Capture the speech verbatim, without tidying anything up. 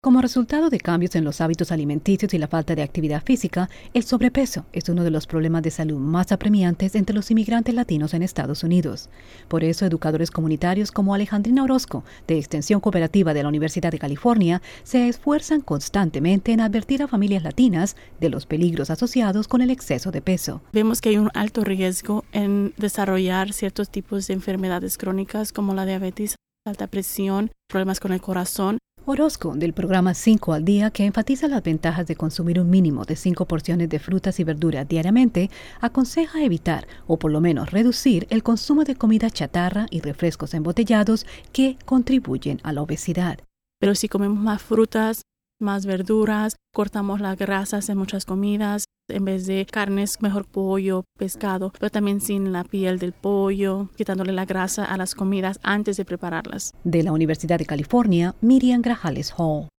Como resultado de cambios en los hábitos alimenticios y la falta de actividad física, el sobrepeso es uno de los problemas de salud más apremiantes entre los inmigrantes latinos en Estados Unidos. Por eso, educadores comunitarios como Alejandrina Orozco, de Extensión Cooperativa de la Universidad de California, se esfuerzan constantemente en advertir a familias latinas de los peligros asociados con el exceso de peso. Vemos que hay un alto riesgo en desarrollar ciertos tipos de enfermedades crónicas como la diabetes, alta presión, problemas con el corazón. Orozco, del programa cinco al día, que enfatiza las ventajas de consumir un mínimo de cinco porciones de frutas y verduras diariamente, aconseja evitar o por lo menos reducir el consumo de comida chatarra y refrescos embotellados que contribuyen a la obesidad. Pero si comemos más frutas, más verduras, cortamos las grasas en muchas comidas, en vez de carnes, mejor pollo, pescado, pero también sin la piel del pollo, quitándole la grasa a las comidas antes de prepararlas. De la Universidad de California, Miriam Grajales Hall.